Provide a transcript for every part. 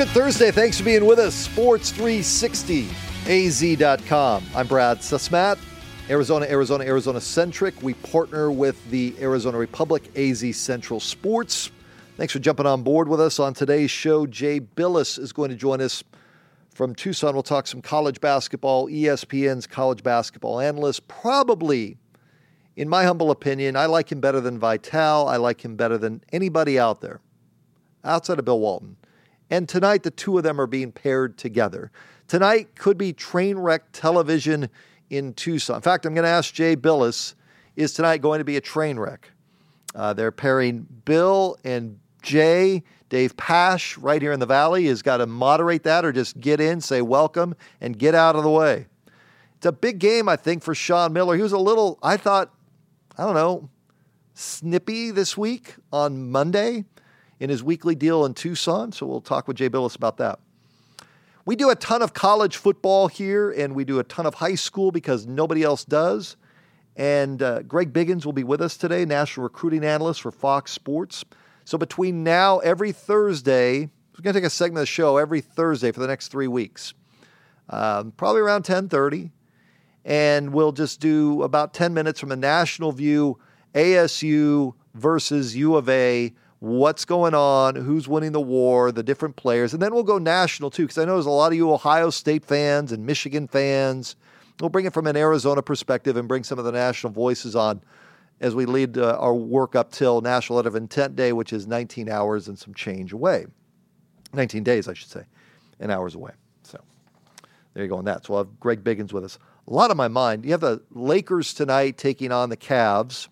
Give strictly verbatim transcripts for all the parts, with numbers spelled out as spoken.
Thursday. Thanks for being with us. Sports three sixty A Z dot com. I'm Brad Susmat. Arizona, Arizona, Arizona centric. We partner with the Arizona Republic, A Z Central Sports. Thanks for jumping on board with us on today's show. Jay Billis is going to join us from Tucson. We'll talk some college basketball. E S P N's college basketball analyst. Probably, in my humble opinion, I like him better than Vitale. I like him better than anybody out there, outside of Bill Walton. And tonight, the two of them are being paired together. Tonight could be train wreck television in Tucson. In fact, I'm going to ask Jay Billis, is tonight going to be a train wreck? Uh, they're pairing Bill and Jay. Dave Pasch, right here in the Valley, has got to moderate that or just get in, say welcome, and get out of the way. It's a big game, I think, for Sean Miller. He was a little, I thought, I don't know, snippy this week on Monday in his weekly deal in Tucson, so we'll talk with Jay Billis about that. We do a ton of college football here, and we do a ton of high school because nobody else does. And uh, Greg Biggins will be with us today, national recruiting analyst for Fox Sports. So between now, every Thursday, we're going to take a segment of the show every Thursday for the next three weeks, um, probably around ten thirty. And we'll just do about ten minutes from a national view, A S U versus U of A, what's going on, who's winning the war, the different players. And then we'll go national, too, because I know there's a lot of you Ohio State fans and Michigan fans. We'll bring it from an Arizona perspective and bring some of the national voices on as we lead uh, our work up till National Letter of Intent Day, which is nineteen hours and some change away. nineteen days, I should say, and hours away. So there you go on that. So we'll have Greg Biggins with us. A lot on my mind. You have the Lakers tonight taking on the Cavs.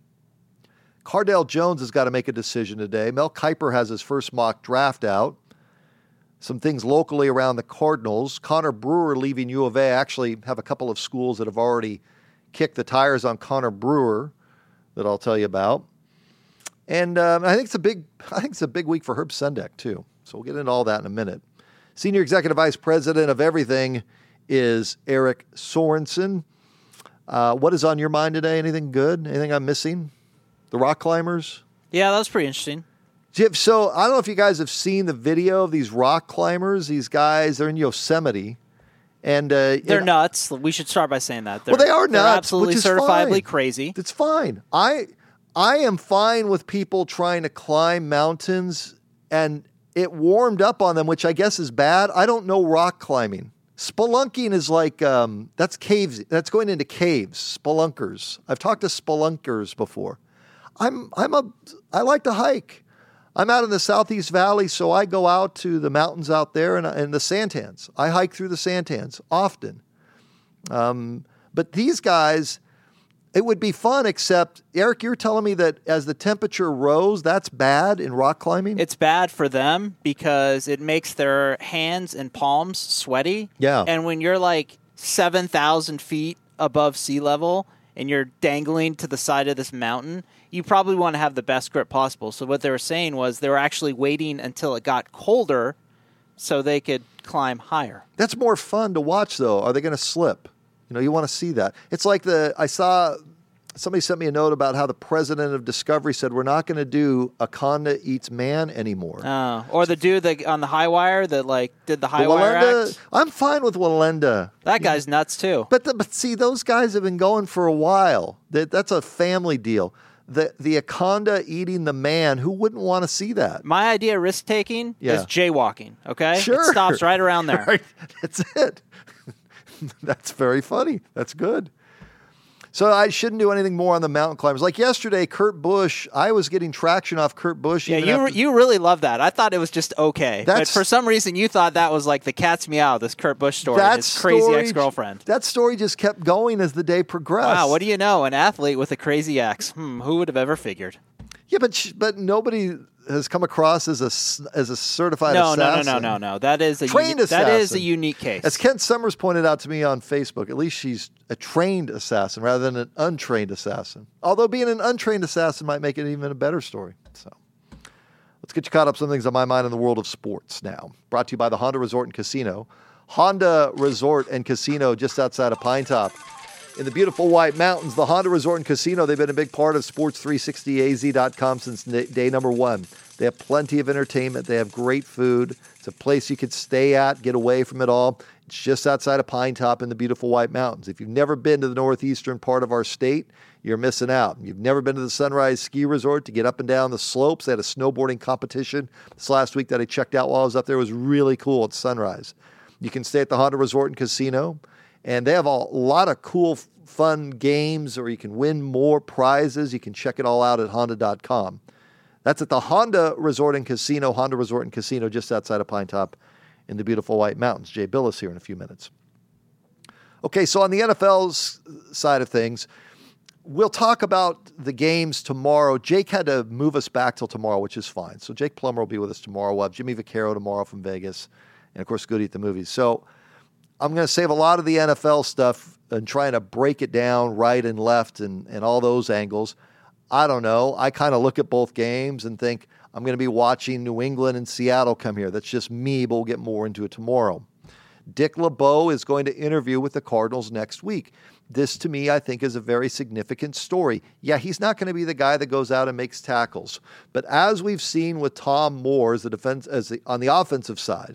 Cardale Jones has got to make a decision today. Mel Kiper has his first mock draft out. Some things locally around the Cardinals. Connor Brewer leaving U of A. I actually have a couple of schools that have already kicked the tires on Connor Brewer that I'll tell you about. And um, I think it's a big I think it's a big week for Herb Sendek, too. So we'll get into all that in a minute. Senior Executive Vice President of everything is Eric Sorensen. Uh, what is on your mind today? Anything good? Anything I'm missing? The rock climbers? Yeah, that was pretty interesting. So I don't know if you guys have seen the video of these rock climbers. These guys, they're in Yosemite. And uh, They're and, nuts. We should start by saying that. They're, well, they are nuts. They're absolutely which is certifiably fine. crazy. It's fine. I I am fine with people trying to climb mountains, and it warmed up on them, which I guess is bad. I don't know rock climbing. Spelunking is like, um, that's caves. That's going into caves, spelunkers. I've talked to spelunkers before. I'm I'm a I like to hike. I'm out in the Southeast Valley, so I go out to the mountains out there and, and the Santans. I hike through the Santans often. Um, but these guys, it would be fun, except, Eric, you're telling me that as the temperature rose, that's bad in rock climbing? It's bad for them because it makes their hands and palms sweaty. Yeah. And when you're like seven thousand feet above sea level and you're dangling to the side of this mountain, you probably want to have the best grip possible. So what they were saying was they were actually waiting until it got colder so they could climb higher. That's more fun to watch, though. Are they going to slip? You know, you want to see that. It's like the, I saw, somebody sent me a note about how the president of Discovery said, we're not going to do Akonda Eats Man anymore. Oh, or the dude that on the high wire that like did the high wire act. I'm fine with Walenda. That guy's nuts too. But the, but see, those guys have been going for a while. That that's a family deal. The the Akonda eating the man, who wouldn't want to see that? My idea of risk taking Yeah. is jaywalking. Okay, Sure. it stops right around there. Right. That's it. That's very funny. That's good. So I shouldn't do anything more on the mountain climbers. Like yesterday, Kurt Busch, I was getting traction off Kurt Busch. Yeah, even you after- you really love that. I thought it was just okay. But That's- for some reason, you thought that was like the cat's meow, this Kurt Busch story, that his crazy story- ex-girlfriend. That story just kept going as the day progressed. Wow, what do you know? An athlete with a crazy ex. Hmm, who would have ever figured? Yeah, but sh- but nobody has come across as a s- as a certified No, no, no, assassin. no, no, no. That is a Trained uni- that is a assassin. unique case. As Kent Summers pointed out to me on Facebook, at least she's a trained assassin rather than an untrained assassin. Although being an untrained assassin might make it even a better story. So let's get you caught up some things on my mind in the world of sports now. Brought to you by the Honda Resort and Casino. Honda Resort and Casino just outside of Pine Top. In the beautiful White Mountains, the Honda Resort and Casino, they've been a big part of Sports three sixty A Z dot com since day number one. They have plenty of entertainment. They have great food. It's a place you could stay at, get away from it all. It's just outside of Pine Top in the beautiful White Mountains. If you've never been to the northeastern part of our state, you're missing out. You've never been to the Sunrise Ski Resort to get up and down the slopes. They had a snowboarding competition this last week that I checked out while I was up there. It was really cool at Sunrise. You can stay at the Honda Resort and Casino, and they have a lot of cool, fun games, or you can win more prizes. You can check it all out at honda dot com. That's at the Honda Resort and Casino, Honda Resort and Casino, just outside of Pine Top in the beautiful White Mountains. Jay Billis here in a few minutes. Okay, so on the N F L's side of things, we'll talk about the games tomorrow. Jake had to move us back till tomorrow, which is fine. So Jake Plummer will be with us tomorrow. We'll have Jimmy Vaccaro tomorrow from Vegas, and of course, Goody at the movies. So I'm going to save a lot of the N F L stuff and trying to break it down right and left and, and all those angles. I don't know. I kind of look at both games and think I'm going to be watching New England and Seattle come here. That's just me, but we'll get more into it tomorrow. Dick LeBeau is going to interview with the Cardinals next week. This, to me, I think is a very significant story. Yeah, he's not going to be the guy that goes out and makes tackles. But as we've seen with Tom Moore as the defense, as the, on the offensive side,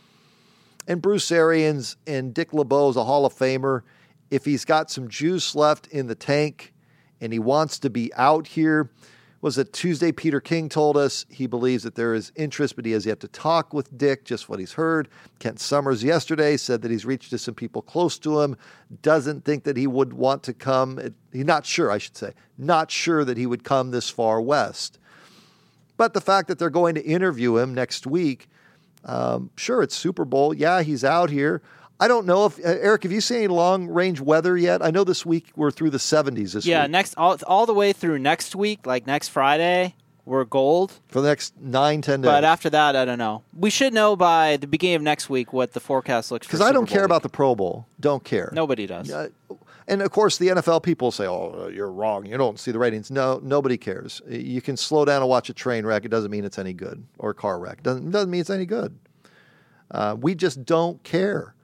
and Bruce Arians and Dick LeBeau is a Hall of Famer, if he's got some juice left in the tank and he wants to be out here, was it Tuesday Peter King told us he believes that there is interest, but he has yet to talk with Dick, just what he's heard. Kent Summers yesterday said that he's reached to some people close to him, doesn't think that he would want to come. He's not sure, I should say, not sure that he would come this far west. But the fact that they're going to interview him next week, um, sure, it's Super Bowl. Yeah, he's out here. I don't know if, uh, Eric, have you seen any long-range weather yet? I know this week we're through the seventies this yeah, week. Yeah, next all, all the way through next week, like next Friday, we're gold. For the next nine, ten days. But after that, I don't know. We should know by the beginning of next week what the forecast looks like. Because I don't care week. about the Pro Bowl. Don't care. Nobody does. Uh, and, of course, the N F L people say, oh, you're wrong. You don't see the ratings. No, nobody cares. You can slow down and watch a train wreck. It doesn't mean it's any good. Or a car wreck. It doesn't, doesn't mean it's any good. Uh, we just don't care.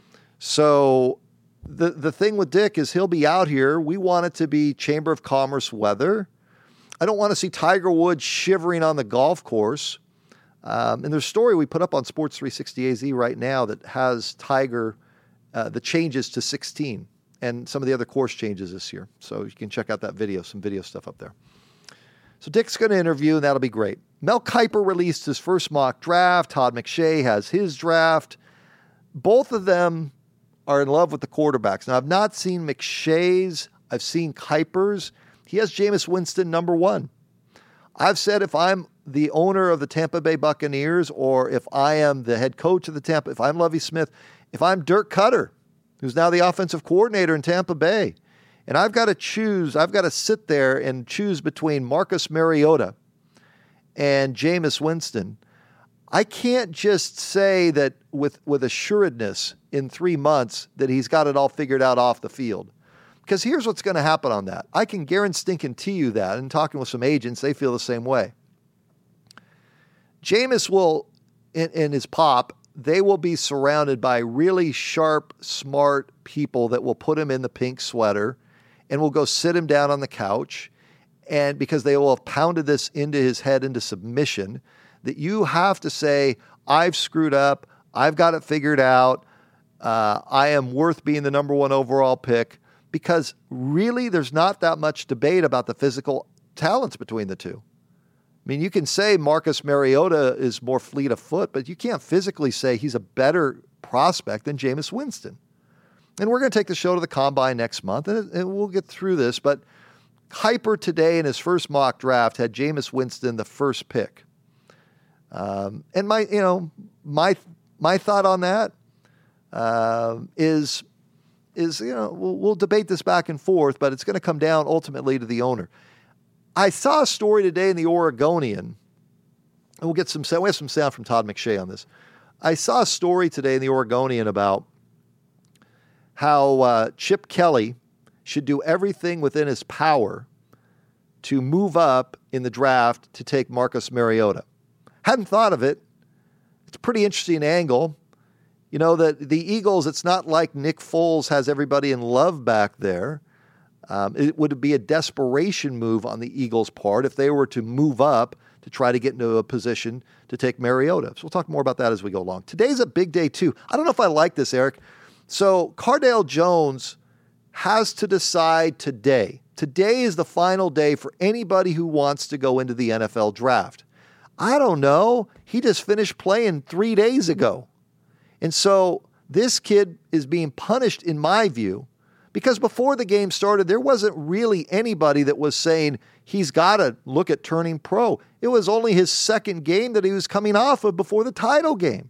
So the the thing with Dick is he'll be out here. We want it to be Chamber of Commerce weather. I don't want to see Tiger Woods shivering on the golf course. Um, and there's a story we put up on Sports three sixty A Z right now that has Tiger, uh, the changes to sixteen and some of the other course changes this year. So you can check out that video, some video stuff up there. So Dick's going to interview, and that'll be great. Mel Kiper released his first mock draft. Todd McShay has his draft. Both of them are in love with the quarterbacks. Now, I've not seen McShay's. I've seen Kiper's. He has Jameis Winston number one. I've said if I'm the owner of the Tampa Bay Buccaneers, or if I am the head coach of the Tampa, if I'm Lovie Smith, if I'm Dirk Cutter, who's now the offensive coordinator in Tampa Bay, and I've got to choose, I've got to sit there and choose between Marcus Mariota and Jameis Winston, I can't just say that with, with assuredness in three months that he's got it all figured out off the field. Because here's what's going to happen on that. I can guarantee you that, and talking with some agents, they feel the same way. Jameis will, in, in his pop, they will be surrounded by really sharp, smart people that will put him in the pink sweater and will go sit him down on the couch, and because they will have pounded this into his head into submission, that you have to say, I've screwed up, I've got it figured out, uh, I am worth being the number one overall pick, because really there's not that much debate about the physical talents between the two. I mean, you can say Marcus Mariota is more fleet of foot, but you can't physically say he's a better prospect than Jameis Winston. And we're going to take the show to the Combine next month, and, and we'll get through this, but Kiper today in his first mock draft had Jameis Winston the first pick. Um, and my, you know, my my thought on that uh, is, is you know, we'll, we'll debate this back and forth, but it's going to come down ultimately to the owner. I saw a story today in the Oregonian, and we'll get some sound. We have some sound from Todd McShay on this. I saw a story today in the Oregonian about how uh, Chip Kelly should do everything within his power to move up in the draft to take Marcus Mariota. Hadn't thought of it. It's a pretty interesting angle. You know, that the Eagles, it's not like Nick Foles has everybody in love back there. Um, it would be a desperation move on the Eagles' part if they were to move up to to try to get into a position to take Mariota. So we'll talk more about that as we go along. Today's a big day, too. I don't know if I like this, Eric. So Cardale Jones has to decide today. Today is the final day for anybody who wants to go into the N F L draft. I don't know. He just finished playing three days ago. And so this kid is being punished, in my view, because before the game started, there wasn't really anybody that was saying he's got to look at turning pro. It was only his second game that he was coming off of before the title game.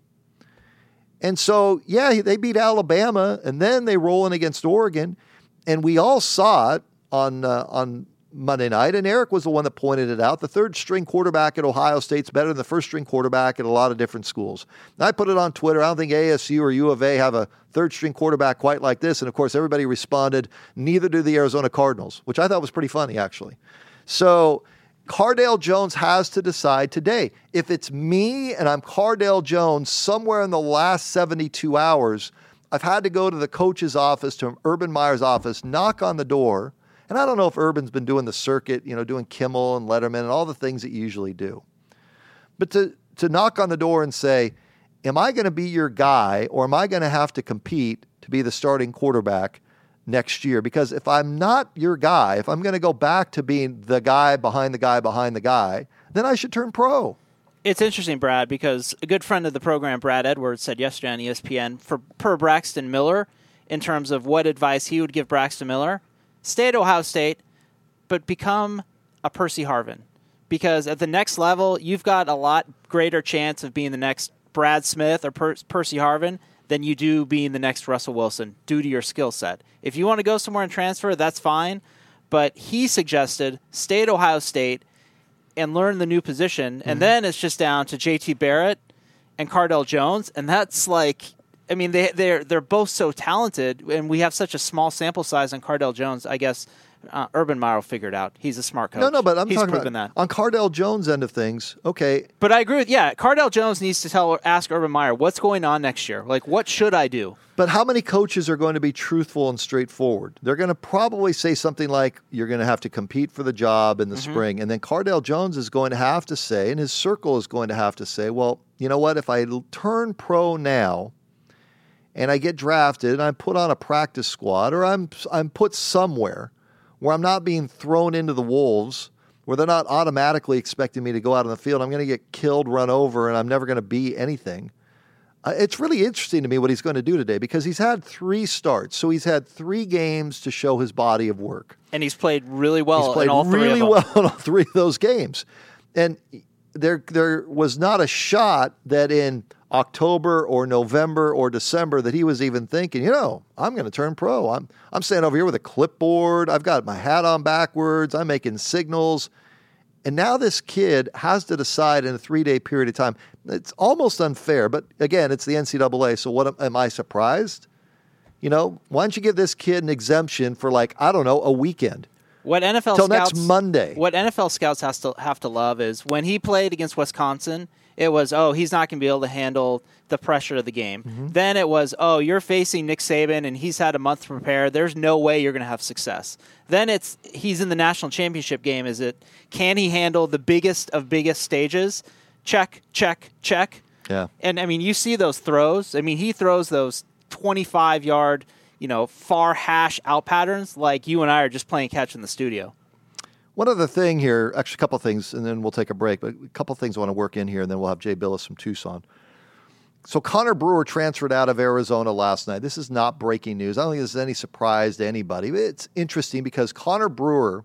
And so, yeah, they beat Alabama, and then they roll in against Oregon. And we all saw it on uh, on Monday night, and Eric was the one that pointed it out. The third-string quarterback at Ohio State's better than the first-string quarterback at a lot of different schools. And I put it on Twitter. I don't think A S U or U of A have a third-string quarterback quite like this. And, of course, everybody responded, neither do the Arizona Cardinals, which I thought was pretty funny, actually. So Cardale Jones has to decide today. If it's me and I'm Cardale Jones somewhere in the last seventy-two hours, I've had to go to the coach's office, to Urban Meyer's office, knock on the door. And I don't know if Urban's been doing the circuit, you know, doing Kimmel and Letterman and all the things that you usually do. But to, to knock on the door and say, am I going to be your guy, or am I going to have to compete to be the starting quarterback next year? Because if I'm not your guy, if I'm going to go back to being the guy behind the guy behind the guy, then I should turn pro. It's interesting, Brad, because a good friend of the program, Brad Edwards, said yesterday on E S P N, for per Braxton Miller, in terms of what advice he would give Braxton Miller, stay at Ohio State, but become a Percy Harvin. Because at the next level, you've got a lot greater chance of being the next Brad Smith or per- Percy Harvin than you do being the next Russell Wilson due to your skill set. If you want to go somewhere and transfer, that's fine. But he suggested stay at Ohio State and learn the new position. And mm-hmm. then it's just down to J T Barrett and Cardale Jones. And that's like, I mean, they, they're they're both so talented, and we have such a small sample size on Cardale Jones. I guess uh, Urban Meyer will figure it out. He's a smart coach. No, no, but I'm He's talking proven about that. On Cardale Jones' end of things, okay. But I agree with, yeah, Cardale Jones needs to tell, ask Urban Meyer, what's going on next year? Like, what should I do? But how many coaches are going to be truthful and straightforward? They're going to probably say something like, you're going to have to compete for the job in the mm-hmm. spring. And then Cardale Jones is going to have to say, and his circle is going to have to say, well, you know what, if I turn pro now, and I get drafted, and I'm put on a practice squad, or I'm I'm put somewhere where I'm not being thrown into the wolves, where they're not automatically expecting me to go out on the field. I'm going to get killed, run over, and I'm never going to be anything. Uh, it's really interesting to me what he's going to do today, because he's had three starts. So he's had three games to show his body of work. And he's played really well he's played in all three really of them. well in all three of those games. And there there was not a shot that in October or November or December that he was even thinking, you know, I'm going to turn pro. I'm I'm standing over here with a clipboard. I've got my hat on backwards. I'm making signals. And now this kid has to decide in a three-day period of time. It's almost unfair, but again, it's the N C double A. So what am, am I surprised? You know, why don't you give this kid an exemption for, like, I don't know, a weekend? What N F L Till scouts, next Monday. What N F L scouts has to have to love is when he played against Wisconsin, it was, oh, he's not going to be able to handle the pressure of the game. Mm-hmm. Then it was, oh, you're facing Nick Saban, and he's had a month to prepare. There's no way you're going to have success. Then it's he's in the national championship game. Is it, can he handle the biggest of biggest stages? Check, check, check. Yeah. And, I mean, you see those throws. I mean, he throws those twenty-five-yard, you know, far hash out patterns like you and I are just playing catch in the studio. One other thing here, actually a couple things, and then we'll take a break, but a couple things I want to work in here, and then we'll have Jay Billis from Tucson. So Connor Brewer transferred out of Arizona last night. This is not breaking news. I don't think this is any surprise to anybody. But it's interesting because Connor Brewer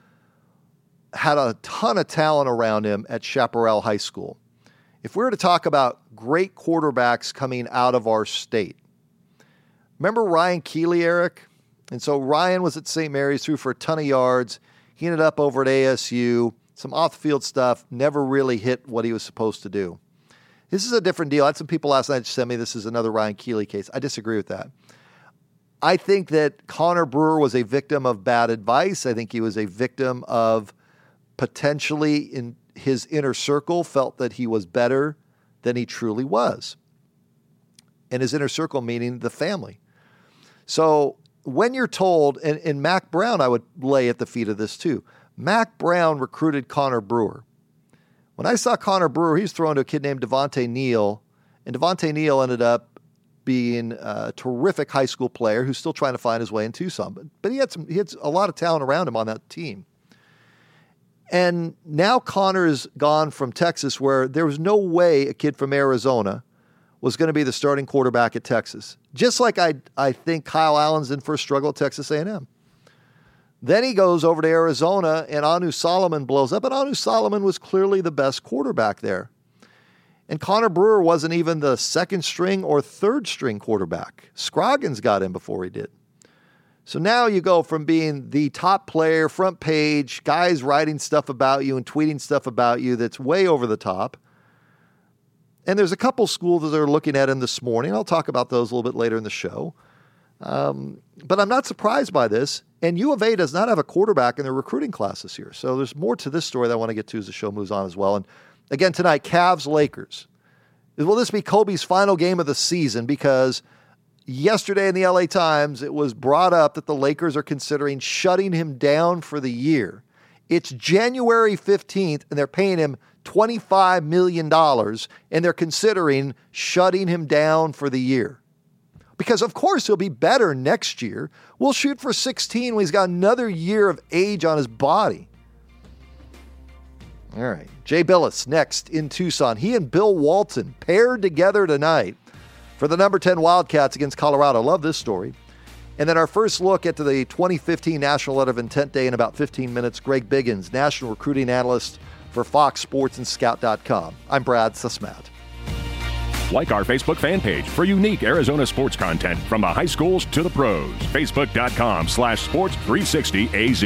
had a ton of talent around him at Chaparral High School. If we were to talk about great quarterbacks coming out of our state, remember Ryan Keeley, Eric? And so Ryan was at Saint Mary's, threw for a ton of yards. He ended up over at A S U. Some off-the-field stuff, never really hit what he was supposed to do. This is a different deal. I had some people last night send me this is another Ryan Keeley case. I disagree with that. I think that Connor Brewer was a victim of bad advice. I think he was a victim of potentially in his inner circle felt that he was better than he truly was. And his inner circle meaning the family. So when you're told, and, and Mac Brown, I would lay at the feet of this too. Mac Brown recruited Connor Brewer. When I saw Connor Brewer, he was throwing to a kid named Devontae Neal, and Devontae Neal ended up being a terrific high school player who's still trying to find his way in Tucson. But, but he had some, he had a lot of talent around him on that team. And now Connor's gone from Texas, where there was no way a kid from Arizona was going to be the starting quarterback at Texas. Just like I, I think Kyle Allen's in for a struggle at Texas A and M. Then he goes over to Arizona, and Anu Solomon blows up, and Anu Solomon was clearly the best quarterback there. And Connor Brewer wasn't even the second string or third string quarterback. Scroggins got in before he did. So now you go from being the top player, front page, guys writing stuff about you and tweeting stuff about you that's way over the top. And there's a couple schools that are looking at him this morning. I'll talk about those a little bit later in the show. Um, but I'm not surprised by this. And U of A does not have a quarterback in their recruiting class this year. So there's more to this story that I want to get to as the show moves on as well. And again, tonight, Cavs-Lakers. Will this be Kobe's final game of the season? Because yesterday in the L A Times, it was brought up that the Lakers are considering shutting him down for the year. It's January fifteenth, and they're paying him twenty-five million dollars, and they're considering shutting him down for the year. Because, of course, he'll be better next year. We'll shoot for sixteen when he's got another year of age on his body. All right. Jay Bilas next in Tucson. He and Bill Walton paired together tonight for the number ten Wildcats against Colorado. Love this story. And then our first look at the twenty fifteen National Letter of Intent Day in about fifteen minutes. Greg Biggins, National Recruiting Analyst for Fox Sports and Scout dot com. I'm Brad Susmat. Like our Facebook fan page for unique Arizona sports content from the high schools to the pros. Facebook.com slash sports 360 AZ.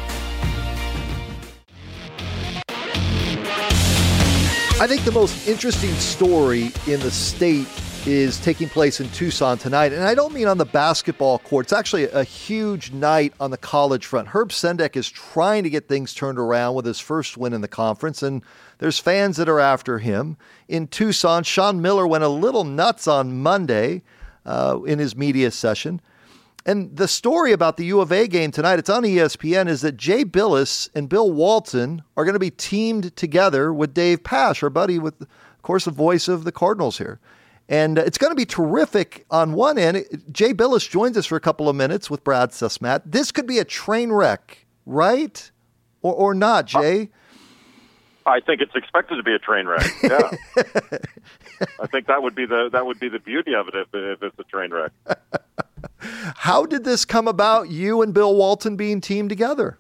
I think the most interesting story in the state is taking place in Tucson tonight. And I don't mean on the basketball court. It's actually a huge night on the college front. Herb Sendek is trying to get things turned around with his first win in the conference, and there's fans that are after him. In Tucson, Sean Miller went a little nuts on Monday uh, in his media session. And the story about the U of A game tonight, it's on E S P N, is that Jay Bilas and Bill Walton are going to be teamed together with Dave Pasch, our buddy with, of course, the voice of the Cardinals here. And it's going to be terrific on one end. Jay Bilas joins us for a couple of minutes with Brad Susmat. This could be a train wreck, right? Or or not, Jay? I think it's expected to be a train wreck. Yeah. I think that would be the that would be the beauty of it if, if it's a train wreck. How did this come about, you and Bill Walton being teamed together?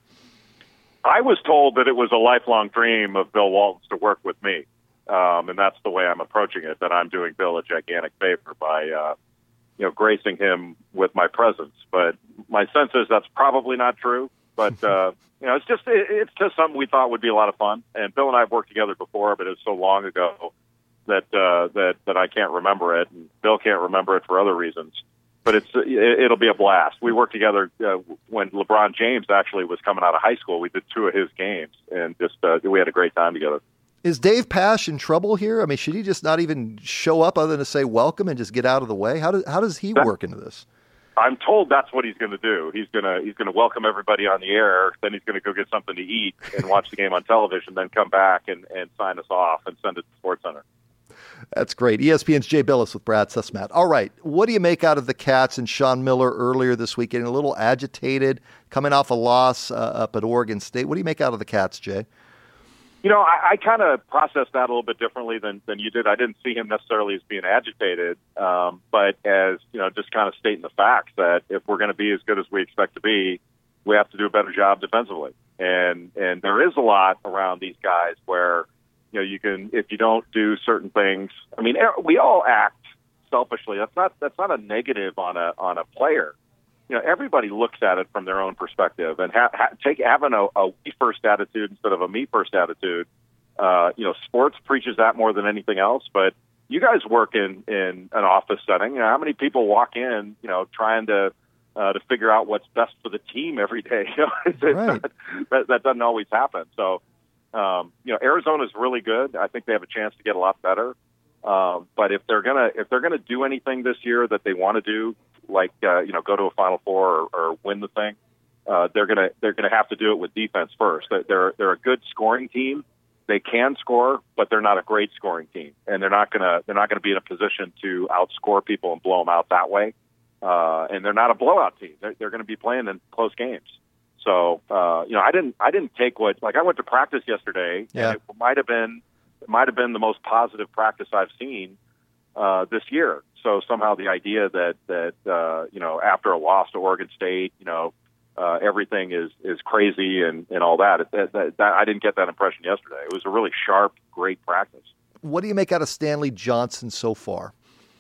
I was told that it was a lifelong dream of Bill Walton's to work with me. Um, and that's the way I'm approaching it, that I'm doing Bill a gigantic favor by, uh, you know, gracing him with my presence. But my sense is that's probably not true. But, uh, you know, it's just it, it's just something we thought would be a lot of fun. And Bill and I have worked together before, but it's so long ago that uh, that that I can't remember it. And Bill can't remember it for other reasons. But it's it, it'll be a blast. We worked together uh, when LeBron James actually was coming out of high school. We did two of his games, and just uh, we had a great time together. Is Dave Pasch in trouble here? I mean, should he just not even show up other than to say welcome and just get out of the way? How does how does he that, work into this? I'm told that's what he's going to do. He's going to he's going to welcome everybody on the air. Then he's going to go get something to eat and watch the game on television. Then come back and, and sign us off and send it to SportsCenter. That's great. E S P N's Jay Bilas with Brad Susmat. All right, what do you make out of the Cats and Sean Miller earlier this week, getting a little agitated, coming off a loss uh, up at Oregon State? What do you make out of the Cats, Jay? You know, I, I kind of processed that a little bit differently than, than you did. I didn't see him necessarily as being agitated, um, but as, you know, just kind of stating the facts that if we're going to be as good as we expect to be, we have to do a better job defensively. And and there is a lot around these guys where, you know, you can, if you don't do certain things, I mean, we all act selfishly. That's not that's not a negative on a on a player. You know, everybody looks at it from their own perspective, and ha- ha- take having a, a we first attitude instead of a me first attitude. Uh, you know, sports preaches that more than anything else. But you guys work in, in an office setting. You know, how many people walk in, you know, trying to uh, to figure out what's best for the team every day? You know, it's, right. it's not, that, that doesn't always happen. So, um, you know, Arizona's really good. I think they have a chance to get a lot better. Um, but if they're gonna if they're gonna do anything this year that they want to do, like uh, you know, go to a Final Four or, or win the thing, uh, they're gonna they're gonna have to do it with defense first. They're they're a good scoring team, they can score, but they're not a great scoring team, and they're not gonna they're not gonna be in a position to outscore people and blow them out that way. Uh, and they're not a blowout team. They're, they're going to be playing in close games. So uh, you know, I didn't I didn't take what like I went to practice yesterday. Yeah. And it might have been it might have been the most positive practice I've seen uh, this year. So somehow the idea that that uh, you know after a loss to Oregon State, you know. Uh, everything is, is crazy and, and all that. That, that, that. I didn't get that impression yesterday. It was a really sharp, great practice. What do you make out of Stanley Johnson so far?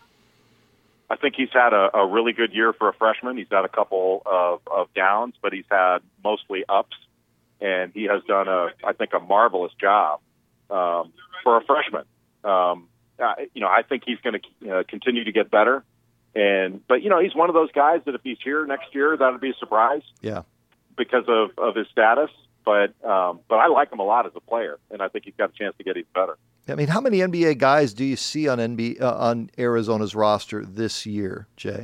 I think he's had a, a really good year for a freshman. He's had a couple of, of downs, but he's had mostly ups, and he has done, a, I think, a marvelous job um, for a freshman. Um, uh, you know, I think he's going to uh, continue to get better. And but you know he's one of those guys that if he's here next year, that would be a surprise. Yeah, because of, of his status. But um, but I like him a lot as a player, and I think he's got a chance to get even better. I mean, how many N B A guys do you see on N B A, uh, on Arizona's roster this year, Jay?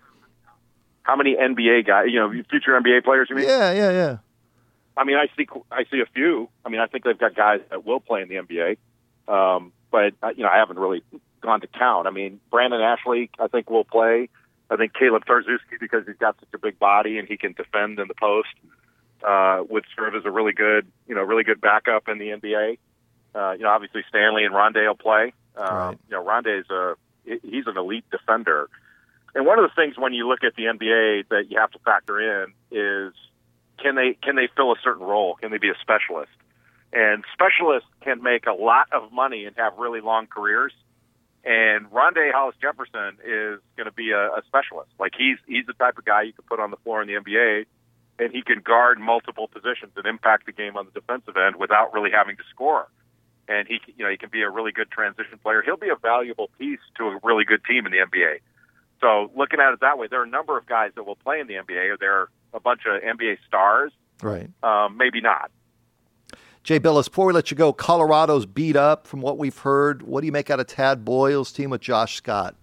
How many N B A guys? You know, future N B A players? You mean? Yeah, yeah, yeah. I mean, I see I see a few. I mean, I think they've got guys that will play in the N B A. Um, but you know, I haven't really gone to count. I mean, Brandon Ashley, I think, will play. I think Caleb Tarczewski, because he's got such a big body and he can defend in the post, uh, would serve as a really good, you know, really good backup in the N B A. Uh, you know, obviously Stanley and Rondé will play. Uh, right. You know, Rondé's a he's an elite defender. And one of the things when you look at the N B A that you have to factor in is can they can they fill a certain role? Can they be a specialist? And specialists can make a lot of money and have really long careers. And Rondé Hollis Jefferson is going to be a, a specialist. Like he's he's the type of guy you can put on the floor in the N B A, and he can guard multiple positions and impact the game on the defensive end without really having to score. And he you know he can be a really good transition player. He'll be a valuable piece to a really good team in the N B A. So looking at it that way, there are a number of guys that will play in the N B A. There are a bunch of N B A stars. Right. Um, maybe not. Jay Billis, before we let you go, Colorado's beat up from what we've heard. What do you make out of Tad Boyle's team with Josh Scott?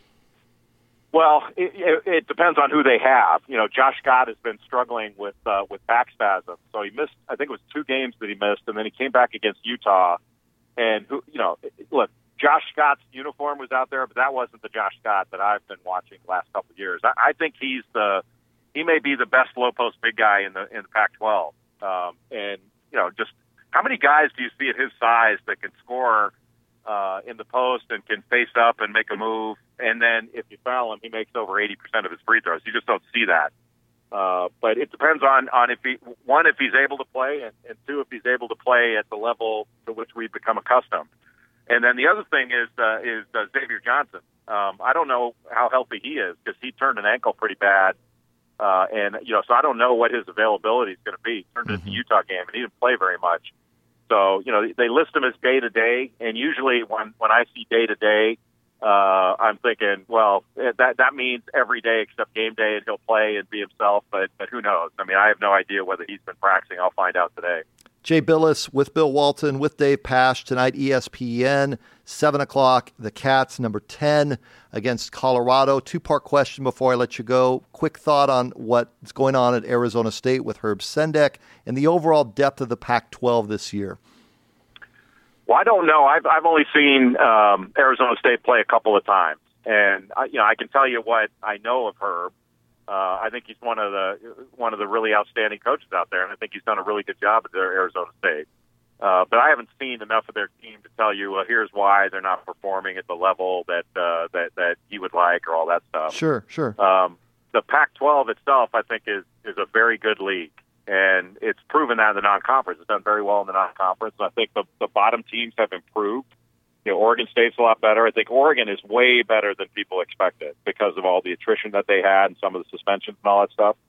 Well, it, it, it depends on who they have. You know, Josh Scott has been struggling with uh, with back spasms, so he missed. I think it was two games that he missed, and then he came back against Utah. And who, you know, look, Josh Scott's uniform was out there, but that wasn't the Josh Scott that I've been watching the last couple of years. I, I think he's the he may be the best low post big guy in the in the Pac twelve. Um, and you know, just how many guys do you see at his size that can score uh, in the post and can face up and make a move? And then if you foul him, he makes over eighty percent of his free throws. You just don't see that. Uh, but it depends on, on if he, one, if he's able to play, and, and two, if he's able to play at the level to which we've become accustomed. And then the other thing is uh, is uh, Xavier Johnson. Um, I don't know how healthy he is because he turned an ankle pretty bad. Uh, and, you know, so I don't know what his availability is going to be. He turned mm-hmm. it the Utah game, and he didn't play very much. So, you know, they list him as day-to-day, and usually when, when I see day-to-day, uh, I'm thinking, well, that that means every day except game day, and he'll play and be himself, but, but who knows? I mean, I have no idea whether he's been practicing. I'll find out today. Jay Billis with Bill Walton, with Dave Pasch tonight, E S P N, seven o'clock, the Cats, number ten, against Colorado. Two-part question before I let you go. Quick thought on what's going on at Arizona State with Herb Sendek and the overall depth of the Pac twelve this year. Well, I don't know. I've I've only seen um, Arizona State play a couple of times, and I, you know I can tell you what I know of Herb. Uh, I think he's one of the one of the really outstanding coaches out there, and I think he's done a really good job at their Arizona State. Uh, but I haven't seen enough of their team to tell you, well, here's why they're not performing at the level that uh, that that he would like, or all that stuff. Sure, sure. Um, the Pac twelve itself, I think, is is a very good league, and it's proven that in the non-conference. It's done very well in the non-conference, and I think the the bottom teams have improved. You know, Oregon State's a lot better. I think Oregon is way better than people expected because of all the attrition that they had and some of the suspensions and all that stuff.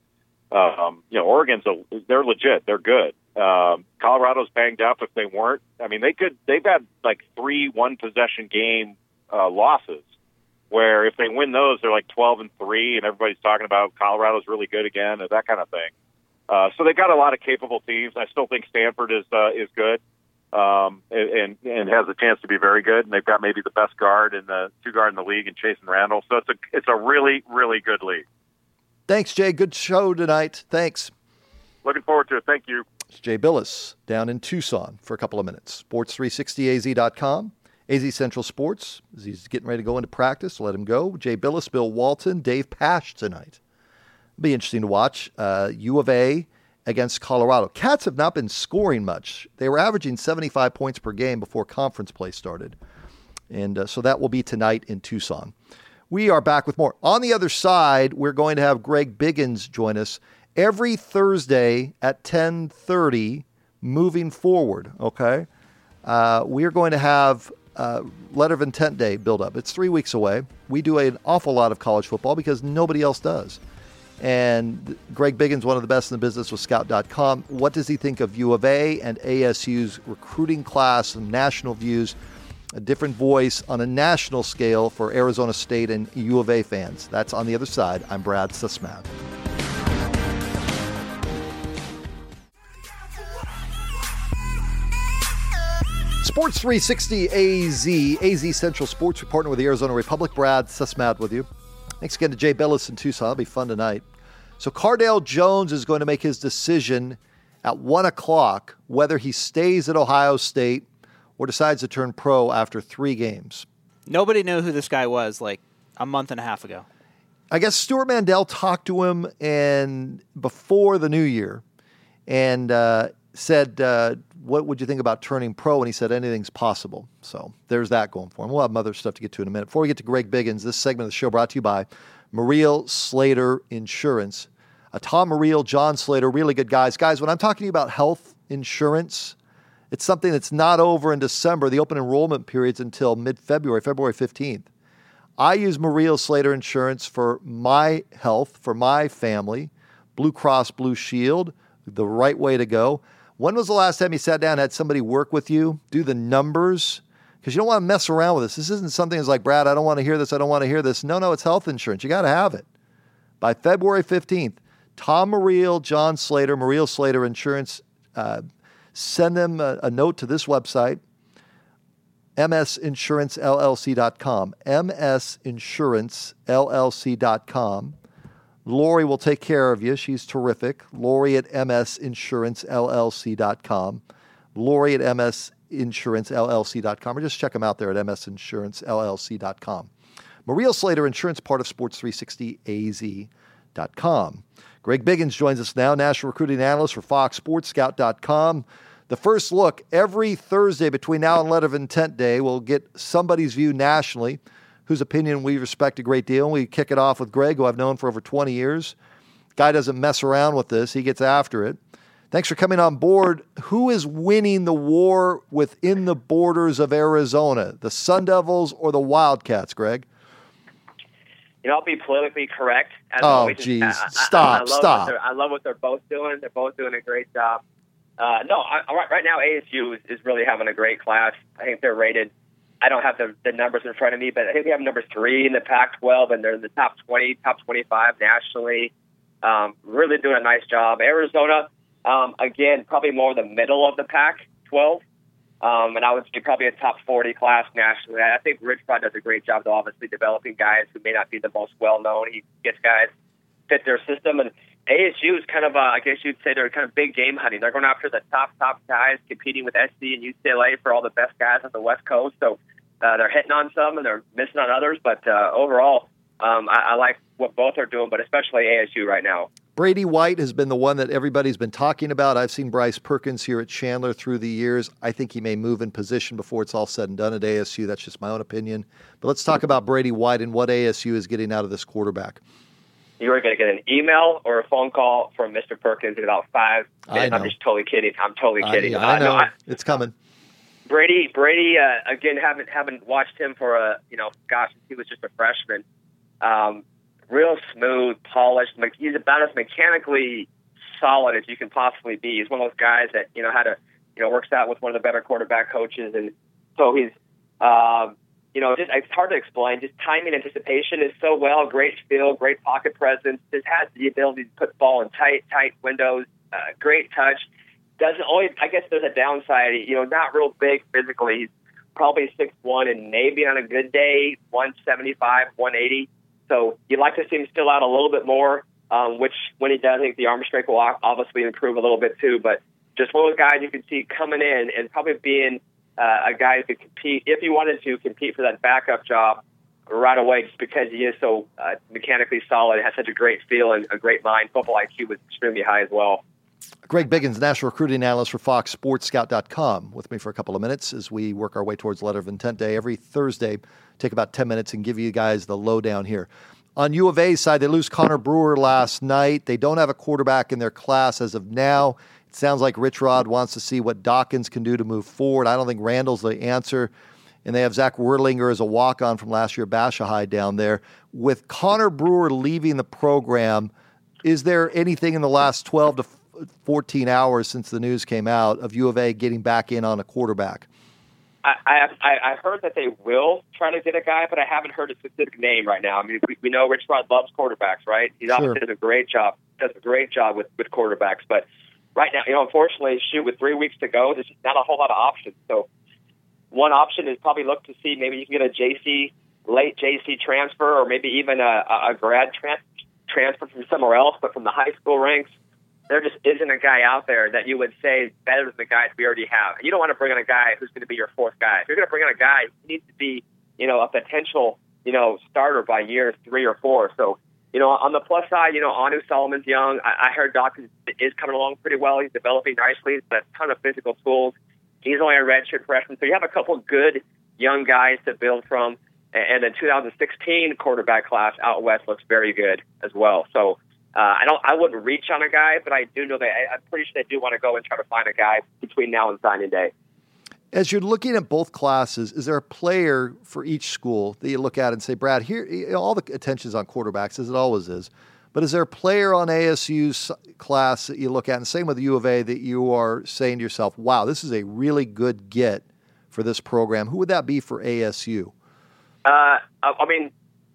Um, you know, Oregon's a, they're legit. They're good. Um, Colorado's banged up. If they weren't, I mean, they could. They've had like three one possession game uh, losses, where if they win those, they're like twelve and three, and everybody's talking about Colorado's really good again, or that kind of thing. Uh, so they've got a lot of capable teams. I still think Stanford is uh, is good. Um, and, and has a chance to be very good. And they've got maybe the best guard in the two guard in the league in Chase and Randall. So it's a, it's a really, really good league. Thanks, Jay. Good show tonight. Thanks. Looking forward to it. Thank you. It's Jay Billis down in Tucson for a couple of minutes. sports three sixty A Z dot com. A Z Central Sports. As he's getting ready to go into practice, let him go. Jay Billis, Bill Walton, Dave Pasch tonight. It'll be interesting to watch. Uh, U of A against Colorado. Cats have not been scoring much. They were averaging seventy-five points per game before conference play started. And uh, so that will be tonight in Tucson. We are back with more. On the other side, we're going to have Greg Biggins join us every Thursday at ten thirty moving forward, okay? Uh, we are going to have uh, Letter of Intent Day build up. It's three weeks away. We do an awful lot of college football because nobody else does. And Greg Biggins, one of the best in the business with Scout dot com. What does he think of U of A and A S U's recruiting class and national views? A different voice on a national scale for Arizona State and U of A fans. That's on the other side. I'm Brad Sussman. Sports three sixty A Z, A Z Central Sports. We partner with the Arizona Republic. Brad Sussman with you. Thanks again to Jay Billis in Tucson. It'll be fun tonight. So Cardale Jones is going to make his decision at one o'clock whether he stays at Ohio State or decides to turn pro after three games. Nobody knew who this guy was like a month and a half ago. I guess Stuart Mandel talked to him and before the new year and uh, said, uh, what would you think about turning pro? And he said, anything's possible. So there's that going for him. We'll have other stuff to get to in a minute. Before we get to Greg Biggins, this segment of the show brought to you by Muriel Slater Insurance. Uh, Tom Muriel, John Slater, really good guys. Guys, when I'm talking to you about health insurance, it's something that's not over in December. The open enrollment period's until mid-February, February fifteenth. I use Muriel Slater Insurance for my health, for my family. Blue Cross Blue Shield, the right way to go. When was the last time you sat down and had somebody work with you, do the numbers? Because you don't want to mess around with this. This isn't something that's like, Brad, I don't want to hear this, I don't want to hear this. No, no, it's health insurance. You got to have it. By February fifteenth, Tom Muriel, John Slater, Muriel Slater Insurance, uh, send them a, a note to this website, M S insurance L L C dot com, M S insurance L L C dot com. Lori will take care of you. She's terrific. Lori at M S insurance L L C dot com. Lori at M S insurance L L C dot com. Or just check them out there at M S insurance L L C dot com. Muriel Slater Insurance, part of sports three sixty A Z dot com. Greg Biggins joins us now, national recruiting analyst for Fox Sports, Scout dot com. The first look every Thursday between now and Letter of Intent Day. We'll get somebody's view nationally, whose opinion we respect a great deal. And we kick it off with Greg, who I've known for over twenty years. Guy doesn't mess around with this. He gets after it. Thanks for coming on board. Who is winning the war within the borders of Arizona, the Sun Devils or the Wildcats, Greg? You know, I'll be politically correct. As oh, always. geez. I, stop, I, I stop. I love what they're both doing. They're both doing a great job. Uh, no, I, right, right now A S U is, is really having a great class. I think they're rated, I don't have the, the numbers in front of me, but I think they have number three in the Pac twelve, and they're in the top twenty, top twenty-five nationally. Um, really doing a nice job. Arizona, um, again, probably more the middle of the Pac twelve, um, and I would say probably a top forty class nationally. I think Rich Prod does a great job, though, obviously developing guys who may not be the most well-known. He gets guys fit their system, and A S U is kind of, uh, I guess you'd say they're kind of big game hunting. They're going after the top, top guys, competing with S C and U C L A for all the best guys on the West Coast. So uh, they're hitting on some and they're missing on others. But uh, overall, um, I, I like what both are doing, but especially A S U right now. Brady White has been the one that everybody's been talking about. I've seen Bryce Perkins here at Chandler through the years. I think he may move in position before it's all said and done at A S U. That's just my own opinion. But let's talk about Brady White and what A S U is getting out of this quarterback. You are going to get an email or a phone call from Mister Perkins in about five minutes. I'm just totally kidding. I'm totally kidding. I, I know. Uh, no, I, it's coming. Brady, Brady. Uh, again, haven't haven't watched him for a you know, gosh, since he was just a freshman. Um, real smooth, polished. He's about as mechanically solid as you can possibly be. He's one of those guys that you know had a you know works out with one of the better quarterback coaches, and so he's. Uh, You know, just, it's hard to explain. Just timing, anticipation is so well. Great feel, great pocket presence. Just has the ability to put the ball in tight, tight windows. Uh, great touch. Doesn't always. I guess there's a downside. You know, not real big physically. He's probably six one, and maybe on a good day, one seventy-five, one eighty. So you'd like to see him still out a little bit more. Um, which when he does, I think the arm strength will obviously improve a little bit too. But just one of those guys you can see coming in and probably being uh, a guy who could compete, if he wanted to, compete for that backup job right away just because he is so uh, mechanically solid, has such a great feel and a great mind. Football I Q was extremely high as well. Greg Biggins, National Recruiting Analyst for Fox Sports Scout dot com, with me for a couple of minutes as we work our way towards Letter of Intent Day. Every Thursday, take about ten minutes and give you guys the lowdown here. On U of A's side, they lose Connor Brewer last night. They don't have a quarterback in their class as of now. It sounds like Rich Rod wants to see what Dawkins can do to move forward. I don't think Randall's the answer. And they have Zach Werlinger as a walk-on from last year, Basha High down there. With Connor Brewer leaving the program, is there anything in the last twelve to fourteen hours since the news came out of U of A getting back in on a quarterback? I, I I heard that they will try to get a guy, but I haven't heard a specific name right now. I mean, we, we know Rich Rod loves quarterbacks, right? He Sure. obviously does a great job, does a great job with, with quarterbacks. But right now, you know, unfortunately, shoot, with three weeks to go, there's just not a whole lot of options. So one option is probably look to see maybe you can get a J C, late J C transfer, or maybe even a, a grad trans, transfer from somewhere else, but from the high school ranks. There just isn't a guy out there that you would say is better than the guys we already have. You don't want to bring in a guy who's going to be your fourth guy. If you're going to bring in a guy, he needs to be, you know, a potential, you know, starter by year three or four. So, you know, on the plus side, you know, Anu Solomon's young. I, I heard Dawkins is coming along pretty well. He's developing nicely. He's got a ton of physical tools. He's only a redshirt freshman. So you have a couple good young guys to build from. And the two thousand sixteen quarterback class out west looks very good as well. So, Uh, I don't. I wouldn't reach on a guy, but I do know that I, I'm pretty sure they do want to go and try to find a guy between now and signing day. As you're looking at both classes, is there a player for each school that you look at and say, Brad, here, you know, all the attention's on quarterbacks, as it always is, but is there a player on A S U's class that you look at, and same with U of A, that you are saying to yourself, wow, this is a really good get for this program? Who would that be for A S U? Uh, I mean,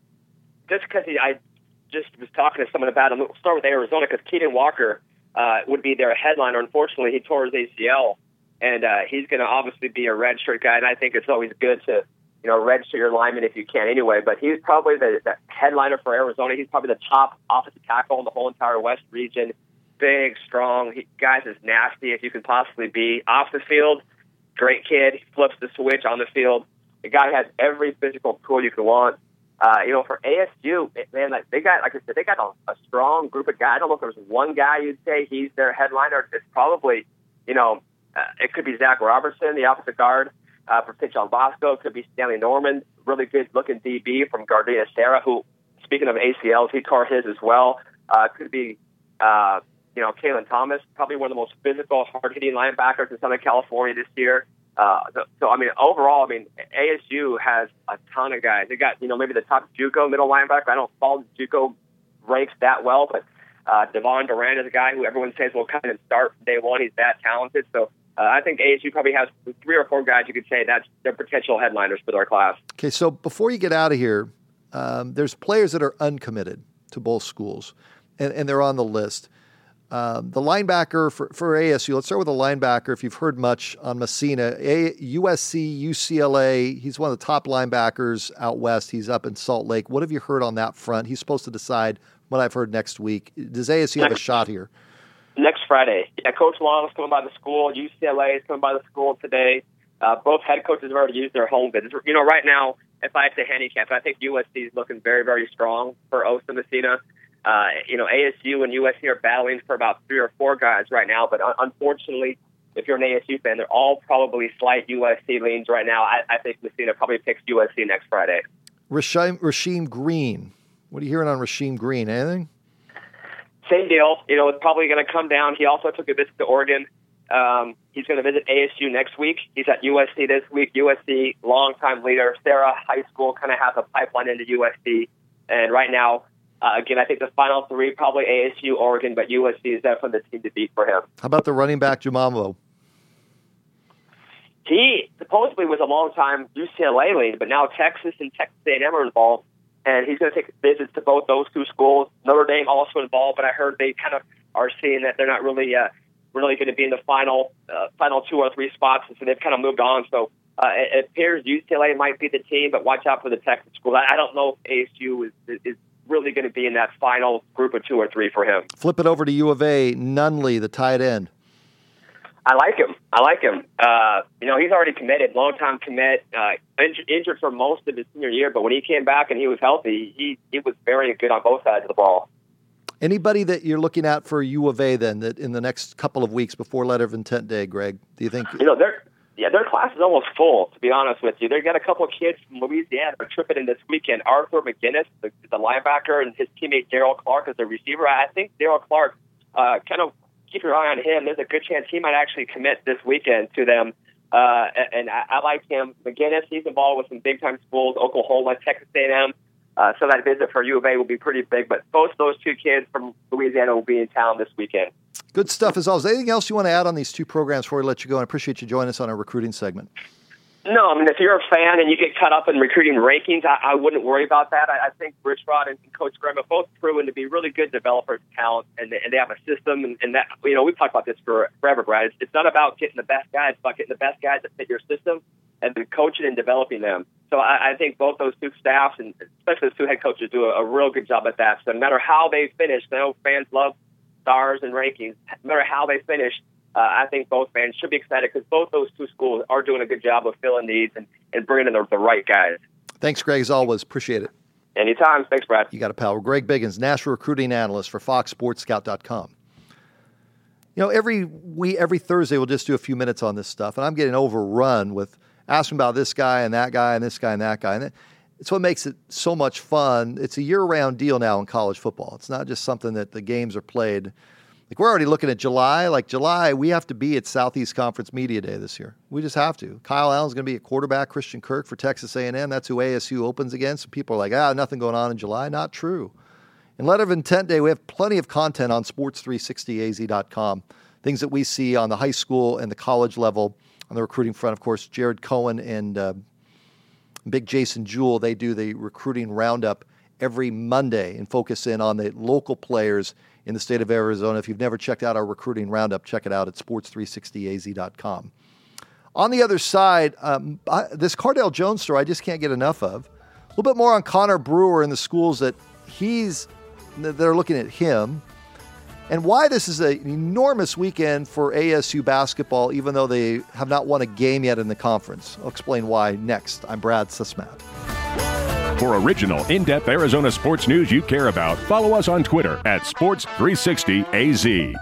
just because I just was talking to someone about him. We'll start with Arizona because Keaton Walker uh, would be their headliner. Unfortunately, he tore his A C L, and uh, he's going to obviously be a redshirt guy. And I think it's always good to, you know, redshirt your lineman if you can anyway. But he's probably the, the headliner for Arizona. He's probably the top offensive tackle in the whole entire West region. Big, strong. He, guys as nasty as you can possibly be. Off the field, great kid. He flips the switch on the field. The guy has every physical tool you could want. Uh, you know, for A S U, man, like they got, like I said, they got a, a strong group of guys. I don't know if there's one guy you'd say he's their headliner. It's probably, you know, uh, it could be Zach Robertson, the opposite guard uh, for Pitch on Bosco. It could be Stanley Norman, really good-looking D B from Gardena Serra, who, speaking of A C Ls, he tore his as well. Uh, could be, uh, you know, Kalen Thomas, probably one of the most physical, hard-hitting linebackers in Southern California this year. Uh, so, I mean, overall, I mean, A S U has a ton of guys. They got, you know, maybe the top JUCO middle linebacker. I don't follow the JUCO ranks that well, but uh, Devon Durant is a guy who everyone says will come in and start from day one. He's that talented. So uh, I think A S U probably has three or four guys you could say that's their potential headliners for their class. Okay, so before you get out of here, um, there's players that are uncommitted to both schools, and, and they're on the list. Um, the linebacker for, for A S U, let's start with the linebacker. If you've heard much on Messina, a, U S C, U C L A, he's one of the top linebackers out west. He's up in Salt Lake. What have you heard on that front? He's supposed to decide what I've heard next week. Does A S U have a shot here? Next Friday. Yeah, Coach Long is coming by the school. U C L A is coming by the school today. Uh, both head coaches have already used their home visits. You know, right now, if I have to handicap, I think U S C is looking very, very strong for Osa Messina. Uh, you know, A S U and U S C are battling for about three or four guys right now, but un- unfortunately, if you're an A S U fan, they're all probably slight U S C leans right now. I, I think Messina probably picks U S C next Friday. Rasheem, Rasheem Green. What are you hearing on Rasheem Green? Anything? Same deal. You know, it's probably going to come down. He also took a visit to Oregon. Um, he's going to visit A S U next week. He's at U S C this week. U S C, longtime leader. Sarah High School kind of has a pipeline into U S C. And right now, Uh, again, I think the final three, probably A S U, Oregon, but U S C is definitely the team to beat for him. How about the running back, Jumamo? He supposedly was a long-time U C L A lead, but now Texas and Texas A and M are involved, and he's going to take visits to both those two schools. Notre Dame also involved, but I heard they kind of are seeing that they're not really uh, really going to be in the final uh, final two or three spots, and so they've kind of moved on. So uh, it, it appears U C L A might be the team, but watch out for the Texas school. I, I don't know if A S U is, is, is really going to be in that final group of two or three for him. Flip it over to U of A, Nunley, the tight end. I like him. I like him. Uh, you know, he's already committed, long-time commit, uh, injured, injured for most of his senior year, but when he came back and he was healthy, he, he was very good on both sides of the ball. Anybody that you're looking at for U of A then that in the next couple of weeks before letter of intent day, Greg, do you think? You know, they're, yeah, their class is almost full, to be honest with you. They've got a couple of kids from Louisiana who are tripping in this weekend. Arthur McGinnis, the, the linebacker, and his teammate Daryl Clark is the receiver. I think Daryl Clark, uh, kind of keep your eye on him. There's a good chance he might actually commit this weekend to them. Uh, and I, I like him. McGinnis, he's involved with some big-time schools, Oklahoma, Texas A and M. Uh, so that visit for U of A will be pretty big. But both those two kids from Louisiana will be in town this weekend. Good stuff as always. Anything else you want to add on these two programs before we let you go? I appreciate you joining us on our recruiting segment. No, I mean, if you're a fan and you get caught up in recruiting rankings, I, I wouldn't worry about that. I, I think Rich Rod and Coach Graham have both proven to be really good developers of talent, and they, and they have a system. And, and that, you know, we've talked about this for forever, Brad. It's, it's not about getting the best guys, it's about getting the best guys that fit your system and then coaching and developing them. So I, I think both those two staffs, and especially the two head coaches, do a, a real good job at that. So no matter how they finish, I know fans love stars and rankings. No matter how they finish, uh, I think both fans should be excited because both those two schools are doing a good job of filling needs and, and bringing in the, the right guys. Thanks, Greg, as always. Appreciate it. Anytime. Thanks, Brad. You got a pal. Greg Biggins, national recruiting analyst for Fox Sports Scout dot com. You know, every we every Thursday we'll just do a few minutes on this stuff, and I'm getting overrun with asking about this guy and that guy and this guy and that guy. And it's what makes it so much fun. It's a year-round deal now in college football. It's not just something that the games are played. Like, we're already looking at July. Like, July, we have to be at Southeast Conference Media Day this year. We just have to. Kyle Allen's going to be at quarterback, Christian Kirk for Texas A and M. That's who A S U opens against. People are like, ah, nothing going on in July. Not true. In Letter of Intent Day, we have plenty of content on sports three sixty A Z dot com. Things that we see on the high school and the college level. On the recruiting front, of course, Jared Cohen and uh, Big Jason Jewell, they do the recruiting roundup every Monday and focus in on the local players in the state of Arizona. If you've never checked out our recruiting roundup, check it out at sports three sixty A Z dot com. On the other side, um, I, this Cardale Jones story I just can't get enough of. A little bit more on Connor Brewer and the schools that he's that are looking at him. And why this is an enormous weekend for A S U basketball, even though they have not won a game yet in the conference. I'll explain why next. I'm Brad Susmat. For original, in-depth Arizona sports news you care about, follow us on Twitter at sports three sixty A Z.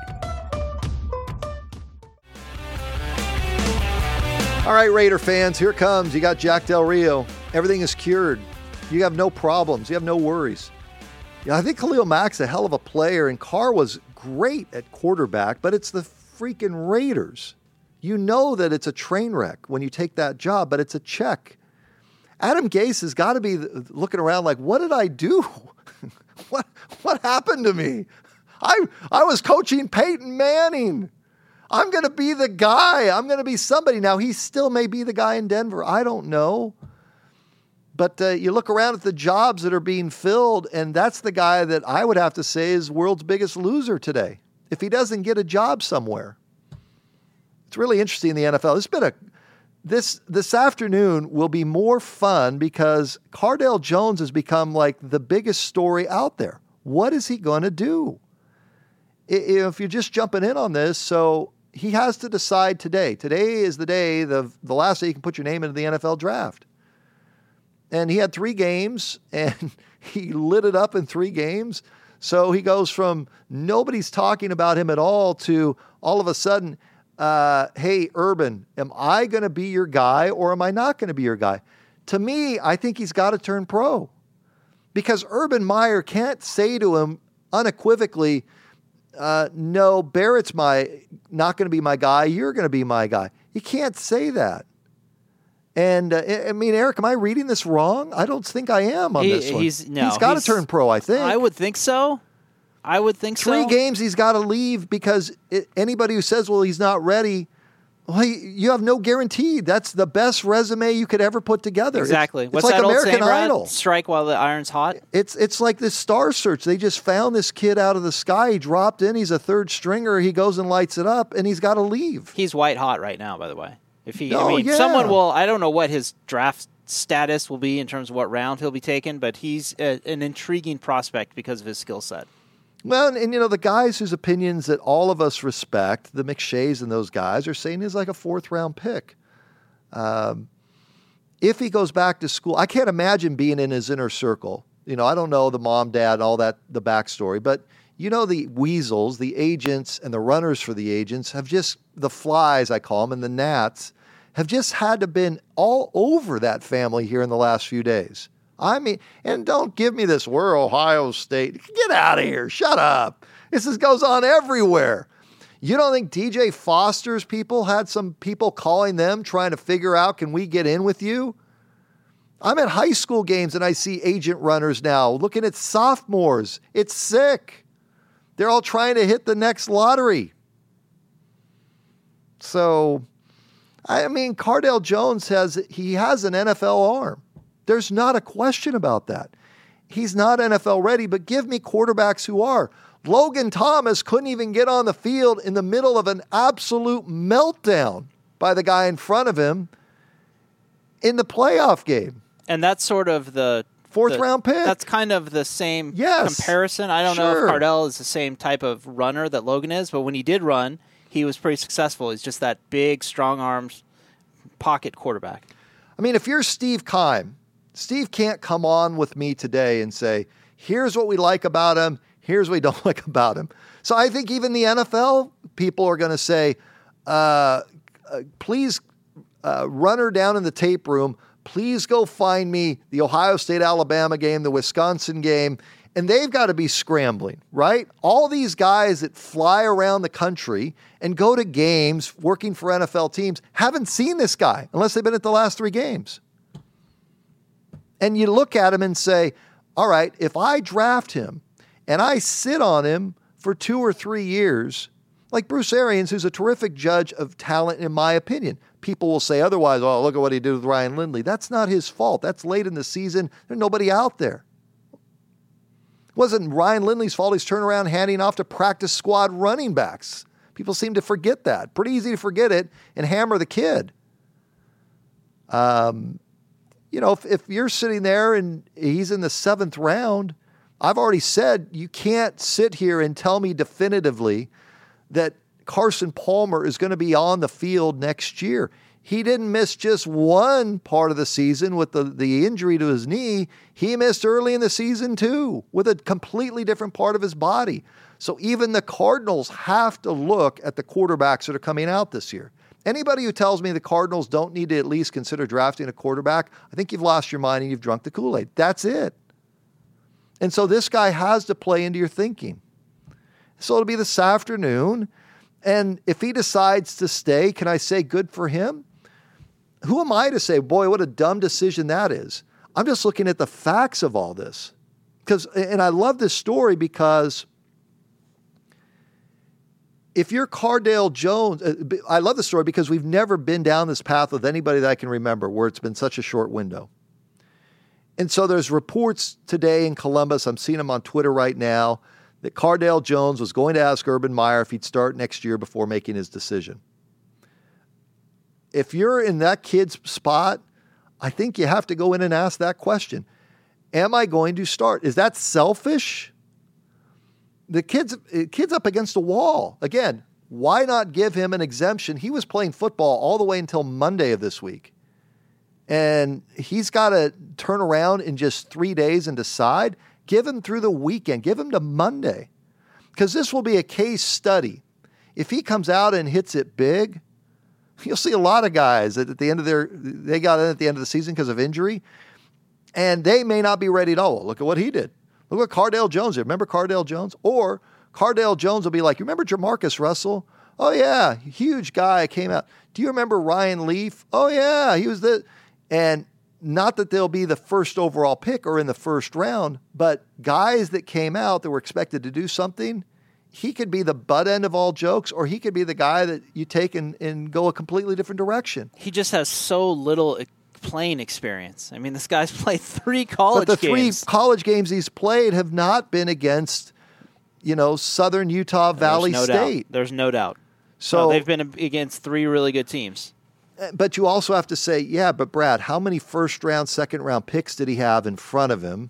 All right, Raider fans, here it comes. You got Jack Del Rio. Everything is cured. You have no problems. You have no worries. Yeah, I think Khalil Mack's a hell of a player, and Carr was great at quarterback, but it's the freaking Raiders. You know that it's a train wreck when you take that job, but it's a check. Adam Gase has got to be looking around like, what did I do? what what happened to me? I I was coaching Peyton Manning. I'm going to be the guy. I'm going to be somebody. Now, he still may be the guy in Denver. I don't know. But uh, you look around at the jobs that are being filled, and that's the guy that I would have to say is world's biggest loser today if he doesn't get a job somewhere. It's really interesting in the N F L. It's been a this this afternoon will be more fun because Cardale Jones has become like the biggest story out there. What is he going to do? If you're just jumping in on this, so he has to decide today. Today is the day, the the last day you can put your name into the N F L draft. And he had three games, and he lit it up in three games. So he goes from nobody's talking about him at all to all of a sudden, uh, hey, Urban, am I going to be your guy or am I not going to be your guy? To me, I think he's got to turn pro. Because Urban Meyer can't say to him unequivocally, uh, no, Barrett's my not going to be my guy, you're going to be my guy. You can't say that. And, uh, I mean, Eric, am I reading this wrong? I don't think I am on he, this one. He's, no, he's got to turn pro, I think. I would think so. I would think Three so. Three games he's got to leave because it, anybody who says, well, he's not ready, well, he, you have no guarantee. That's the best resume you could ever put together. Exactly. It's, What's it's like that American old saying, Idol. Brad? Strike while the iron's hot? It's it's like this Star Search. They just found this kid out of the sky. He dropped in. He's a third stringer. He goes and lights it up, and he's got to leave. He's white hot right now, by the way. If he, oh, I mean, yeah. someone will. I don't know what his draft status will be in terms of what round he'll be taken, but he's a, an intriguing prospect because of his skill set. Well, and, and, you know, the guys whose opinions that all of us respect, the McShays and those guys, are saying he's like a fourth-round pick. Um, if he goes back to school, I can't imagine being in his inner circle. You know, I don't know the mom, dad, all that, the backstory, but you know the weasels, the agents, and the runners for the agents have just, the flies, I call them, and the gnats, have just had to been all over that family here in the last few days. I mean, and don't give me this, we're Ohio State. Get out of here. Shut up. This is, goes on everywhere. You don't think D J Foster's people had some people calling them trying to figure out, can we get in with you? I'm at high school games and I see agent runners now looking at sophomores. It's sick. They're all trying to hit the next lottery. So, I mean, Cardale Jones has, he has an N F L arm. There's not a question about that. He's not N F L ready, but give me quarterbacks who are. Logan Thomas couldn't even get on the field in the middle of an absolute meltdown by the guy in front of him in the playoff game. And that's sort of the fourth the, round pick. That's kind of the same yes, comparison. I don't sure. know if Cardale is the same type of runner that Logan is, but when he did run, he was pretty successful. He's just that big, strong arms pocket quarterback. I mean, if you're Steve Keim, Steve can't come on with me today and say, here's what we like about him, here's what we don't like about him. So I think even the N F L people are going to say, uh, uh, please uh, run her down in the tape room. Please go find me the Ohio State-Alabama game, the Wisconsin game. And they've got to be scrambling, right? All these guys that fly around the country and go to games working for N F L teams haven't seen this guy unless they've been at the last three games. And you look at him and say, all right, if I draft him and I sit on him for two or three years, like Bruce Arians, who's a terrific judge of talent, in my opinion. People will say otherwise, oh, look at what he did with Ryan Lindley. That's not his fault. That's late in the season. There's nobody out there. It wasn't Ryan Lindley's fault he's turning around handing off to practice squad running backs. People seem to forget that. Pretty easy to forget it and hammer the kid. Um, you know, if, if you're sitting there and he's in the seventh round, I've already said you can't sit here and tell me definitively that Carson Palmer is going to be on the field next year. He didn't miss just one part of the season with the, the injury to his knee. He missed early in the season too with a completely different part of his body. So even the Cardinals have to look at the quarterbacks that are coming out this year. Anybody who tells me the Cardinals don't need to at least consider drafting a quarterback, I think you've lost your mind and you've drunk the Kool-Aid. That's it. And so this guy has to play into your thinking. So it'll be this afternoon. And if he decides to stay, can I say good for him? Who am I to say, boy, what a dumb decision that is? I'm just looking at the facts of all this. Because, and I love this story because if you're Cardale Jones, I love the story because we've never been down this path with anybody that I can remember where it's been such a short window. And so there's reports today in Columbus, I'm seeing them on Twitter right now, that Cardale Jones was going to ask Urban Meyer if he'd start next year before making his decision. If you're in that kid's spot, I think you have to go in and ask that question. Am I going to start? Is that selfish? The kid's, kid's up against a wall. Again, why not give him an exemption? He was playing football all the way until Monday of this week. And he's got to turn around in just three days and decide. Give him through the weekend. Give him to Monday. Because this will be a case study. If he comes out and hits it big, you'll see a lot of guys that at the end of their, they got in at the end of the season because of injury, and they may not be ready at all. Look at what he did. Look what Cardale Jones did. Remember Cardale Jones? Or Cardale Jones will be like, you remember Jamarcus Russell? Oh, yeah, huge guy came out. Do you remember Ryan Leaf? Oh, yeah, he was the... And not that they'll be the first overall pick or in the first round, but guys that came out that were expected to do something, he could be the butt end of all jokes, or he could be the guy that you take and, and go a completely different direction. He just has so little playing experience. I mean, this guy's played three college games. But the games. three college games he's played have not been against, you know, Southern Utah Valley There's no State. Doubt. There's no doubt. So no, they've been against three really good teams. But you also have to say, yeah, but Brad, how many first round, second round picks did he have in front of him?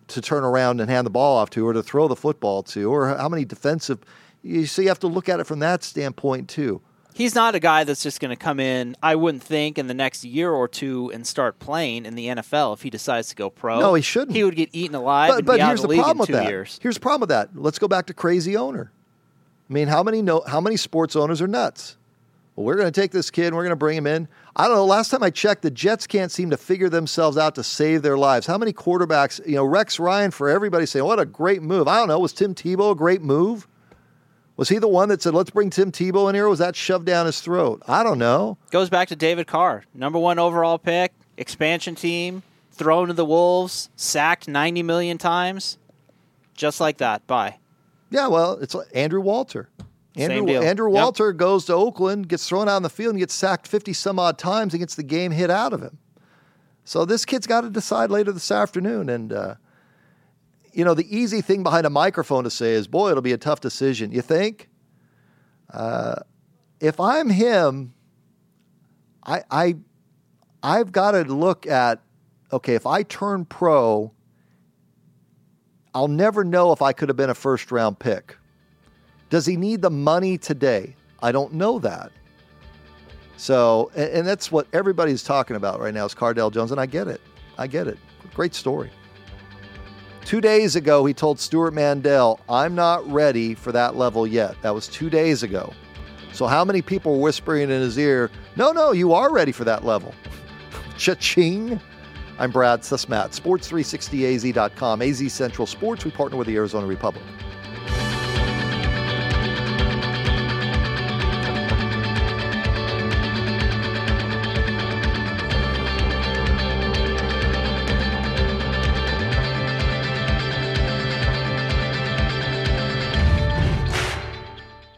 to turn around and hand the ball off to, or to throw the football to, or how many defensive. You so you have to look at it from that standpoint too. He's not a guy that's just going to come in, I wouldn't think, in the next year or two and start playing in the N F L if he decides to go pro. No, he shouldn't. He would get eaten alive but, and but be out here's of the, the league problem in with two that. years. Here's the problem with that. Let's go back to crazy owner. I mean, how many know, how many sports owners are nuts? Well, we're going to take this kid and we're going to bring him in. I don't know. Last time I checked, the Jets can't seem to figure themselves out to save their lives. How many quarterbacks, you know, Rex Ryan, for everybody saying, what a great move. I don't know. Was Tim Tebow a great move? Was he the one that said, let's bring Tim Tebow in here? Or was that shoved down his throat? I don't know. Goes back to David Carr. Number one overall pick, expansion team, thrown to the Wolves, sacked ninety million times. Just like that. Bye. Yeah, well, it's like Andrew Walter. Same Andrew, deal. Andrew Yep. Walter goes to Oakland, gets thrown out on the field, and gets sacked fifty some odd times and gets the game hit out of him. So this kid's got to decide later this afternoon. And, uh, you know, the easy thing behind a microphone to say is, boy, it'll be a tough decision. You think? Uh, if I'm him, I, I, I've got to look at, okay, if I turn pro, I'll never know if I could have been a first-round pick. Does he need the money today? I don't know that. So, and, and that's what everybody's talking about right now is Cardale Jones, and I get it. I get it. Great story. Two days ago, he told Stuart Mandel, I'm not ready for that level yet. That was two days ago. So how many people were whispering in his ear, no, no, you are ready for that level? Cha-ching. I'm Brad Susmat, sports three sixty A Z dot com. A Z Central Sports, we partner with the Arizona Republic.